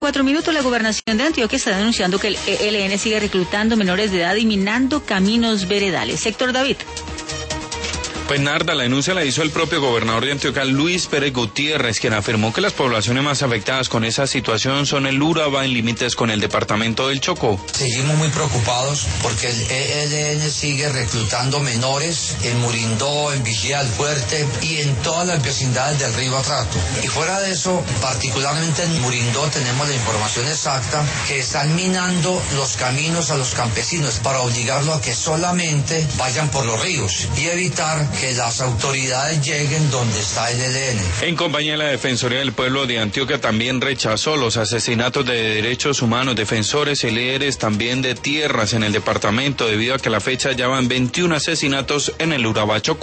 4 minutos, la gobernación de Antioquia está denunciando que el ELN sigue reclutando menores de edad y minando caminos veredales. Héctor David. Pues Narda, la denuncia la hizo el propio gobernador de Antioquia, Luis Pérez Gutiérrez, quien afirmó que las poblaciones más afectadas con esa situación son el Urabá, en límites con el departamento del Chocó. Seguimos muy preocupados porque el ELN sigue reclutando menores en Murindó, en Vigía del Fuerte y en todas las vecindades del río Atrato. Y fuera de eso, particularmente en Murindó tenemos la información exacta que están minando los caminos a los campesinos para obligarlos a que solamente vayan por los ríos y evitar que las autoridades lleguen donde está el ELN. En compañía de la Defensoría del Pueblo de Antioquia también rechazó los asesinatos de derechos humanos, defensores y líderes también de tierras en el departamento, debido a que a la fecha ya van 21 asesinatos en el Urabá Chocó.